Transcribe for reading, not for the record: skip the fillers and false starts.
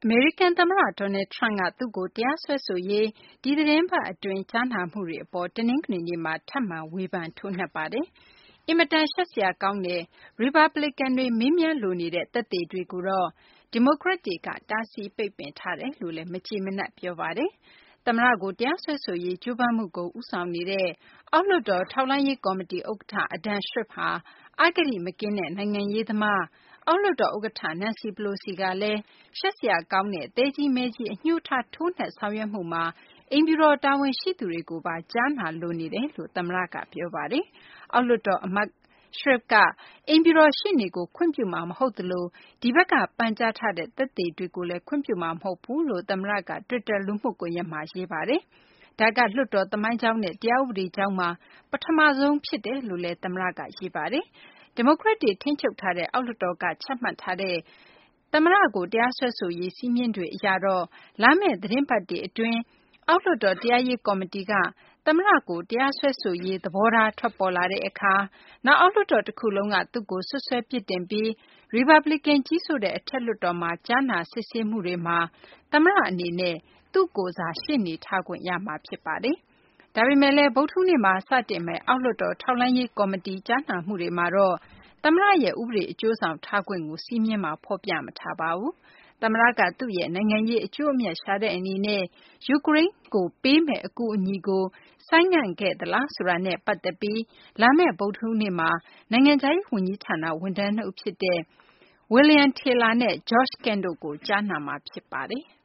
မေရိကန် သမ္မတ Donald Trump က သူ့ကို တရားစွဲဆိုရေး ဒီသီတင်းပတ် အတွင်း ကြားနာမှုတွေ အပေါ် တနင်္ဂနွေနေ့မှာ ထပ်မံ ဝေဖန် ထိုးနှက်ပါတယ်။ အင်မတန် ရှက်စရာ ကောင်းတဲ့ ရီပတ်ပလီကန်တွေ မေးမြန်းလိုနေတဲ့ သက်သေတွေကိုတော့ ဒီမိုကရက်တွေက တားဆီးပိတ်ပင်ထားတယ်လို့လည်း မကျေမနပ် ပြောပါတယ်။ သမ္မတကို တရားစွဲဆိုရေး ကြိုးပမ်းမှုကို ဦးဆောင်နေတဲ့ အောက်လွှတ်တော် ထောက်လှမ်းရေး ကော်မတီ ဥက္ကဌ Adam Schiff ဟာ အဂတိမကင်းတဲ့ နိုင်ငံရေးသမား၊ အောက်လွှတ်တော် ဥက္ကဌ Nancy Pelosi ကလည်း ရှက်စရာ ကောင်းတဲ့ သဲကြီးမဲကြီး အညှိုးထား ထိုးနှက် ဆောင်ရွက်မှုမှာ အိမ်ဖြူတော် တာဝန်ရှိသူတွေကိုပါ ကြားနာလိုနေတယ်လို့ သမ္မတက ပြောပါတယ်။ အောက်လွှတ်တော် အမတ် Schiff က အိမ်ဖြူတော် ရှေ့နေကို ခွင့်ပြုမှာ မဟုတ်သလို ဒီဘက်က ပန်ကြားထားတဲ့ သက်သေတွေကိုလည်း ခွင့်ပြုမှာ မဟုတ်ဘူးလို့ သမ္မတက တွစ်တာ လူမှုကွန်ရက်မှာ ရေးပါတယ်။ ဒါက လွှတ်တော် သမိုင်းကြောင်းနဲ့ တရားဥပဒေကြောင်းမှာ ပထမဆုံး ဖြစ်တယ်လို့လည်း သမ္မတက ရေးပါတယ်။ ဒီမိုကရက်တွေ ထိန်းချုပ်ထားတဲ့ အောက်လွှတ်တော်က ချမှတ်ထားတဲ့ သမ္မတကို တရားစွဲဆိုရေး စည်းမျဉ်းတွေ အရတော့ လာမယ့် သီတင်းပတ်တွေ အတွင်း အောက်လွှတ်တော် တရားရေး ကော်မတီက သမ္မတကို တရားစွဲဆိုရေး သဘောထား ထွက်ပေါ်လာတဲ့ အခါ နောက် အောက်လွှတ်တော် တခုလုံးက သူ့ကို စွပ်စွဲ ပြစ်တင်ပြီး ရီပတ်ပလီကန် ကြီးစိုးတဲ့ အထက်လွှတ်တော်မှာ ကြားနာ စစ်ဆေးမှုတွေမှာ သမ္မတ အနေနဲ့ သူ့ကိုယ်စား ရှေ့နေထားခွင့်ရမှာ ဖြစ်ပါတယ်။ ဒါပေမယ့်လည်း ဗုဒ္ဓဟူးနေ့မှာ စတင်မယ့် အောက်လွှတ်တော် ထောက်လှမ်းရေး ကော်မတီ ကြားနာမှုတွေမှာတော့ သမ္မတရဲ့ ဥပဒေ အကျိုးဆောင်ထားခွင့်ကို စည်းမျဉ်းမှာ ဖော်ပြမထားပါဘူး။ သမ္မတက သူ့ရဲ့ နိုင်ငံရေး အကျိုးအမြတ် ရှာတဲ့ အနေနဲ့ ယူကရိန်းကို ပေးမယ့် အကူအညီကို ဆိုင်းငံ့ခဲ့သလားဆိုတာနဲ့ ပတ်သက်ပြီး လာမယ့် ဗုဒ္ဓဟူးနေ့မှာ နိုင်ငံခြားရေး ဝန်ကြီးဌာန ဝန်ထမ်း နှစ်ဦးဖြစ်တဲ့ William Taylor နဲ့ George Kent တို့ကို ကြားနာမှာ ဖြစ်ပါတယ်။